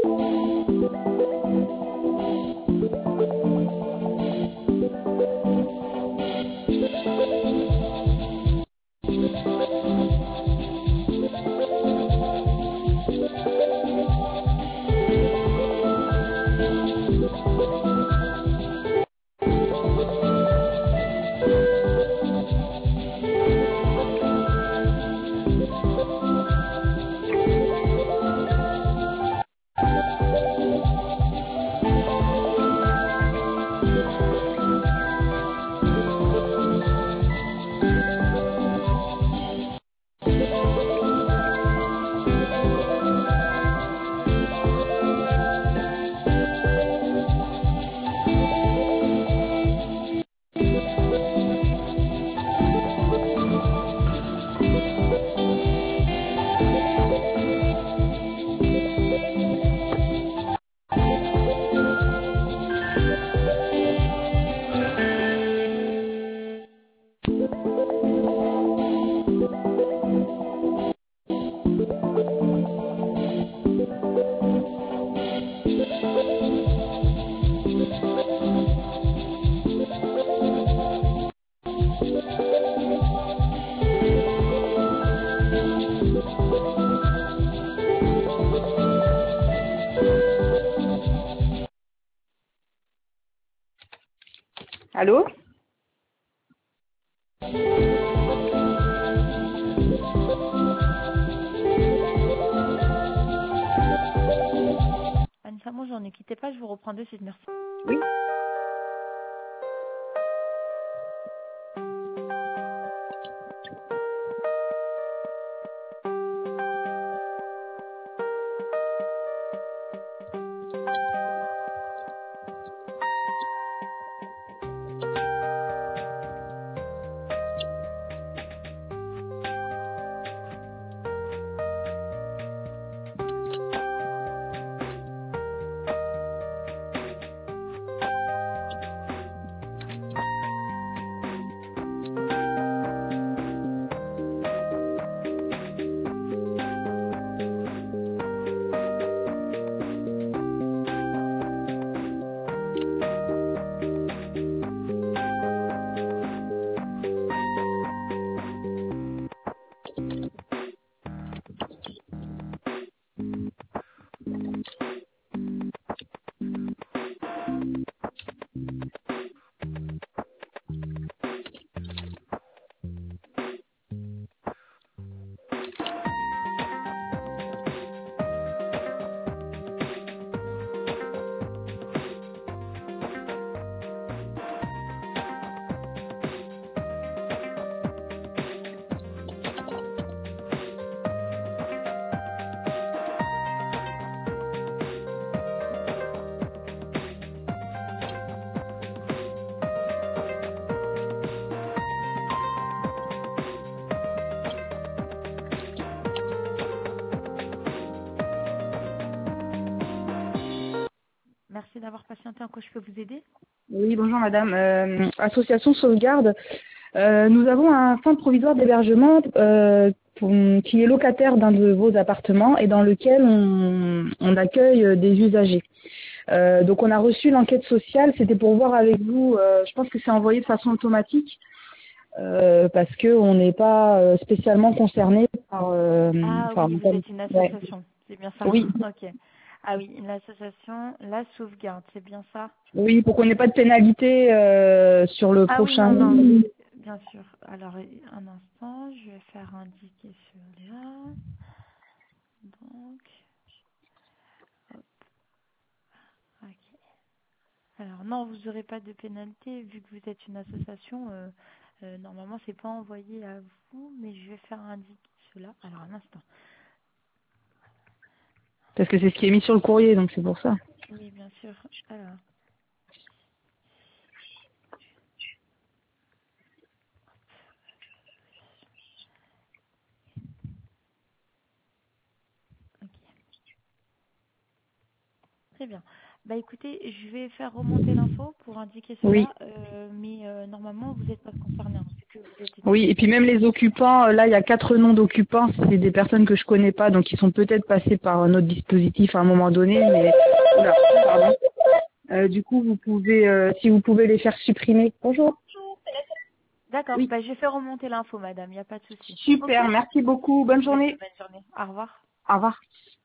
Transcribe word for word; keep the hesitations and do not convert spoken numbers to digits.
Allô? Anissa, bonjour, ne quittez pas, je vous reprends de suite, merci. Oui. Merci d'avoir patienté, en quoi je peux vous aider? Oui, bonjour madame. Euh, association Sauvegarde. Euh, nous avons un centre provisoire d'hébergement euh, pour- qui est locataire d'un de vos appartements et dans lequel on, on accueille des usagers. Euh, donc on a reçu l'enquête sociale, c'était pour voir avec vous, euh, je pense que c'est envoyé de façon automatique euh, parce qu'on n'est pas euh, spécialement concerné par... euh, Ah enfin, oui, vous êtes une ouais. association, c'est bien ça. Oui, Ok. Ah oui, l'association La Sauvegarde, c'est bien ça. oui, pour qu'on n'ait pas de pénalité euh, sur le Ah oui, prochain. non, non, bien sûr. Alors, un instant, je vais faire indiquer celui-là. Donc, hop, ok. Alors, non, vous n'aurez pas de pénalité vu que vous êtes une association. Euh, euh, normalement, c'est pas envoyé à vous, mais je vais faire indiquer cela. Alors, un instant. Parce que c'est ce qui est mis sur le courrier, donc c'est pour ça. Oui, bien sûr. Alors, ok. Très bien. Bah écoutez, je vais faire remonter l'info pour indiquer Oui. cela, euh, mais euh, normalement, vous n'êtes pas concerné. que vous êtes Oui, et puis même les occupants, euh, là, il y a quatre noms d'occupants, c'est des personnes que je connais pas, donc ils sont peut-être passés par notre dispositif à un moment donné, mais oula, pardon. Euh, du coup, vous pouvez, euh, si vous pouvez les faire supprimer. Bonjour. D'accord, Oui, bah, je fais remonter l'info, madame, il n'y a pas de souci. Ok. super, merci beaucoup, bonne Merci, journée. bonne journée. Au revoir. Au revoir.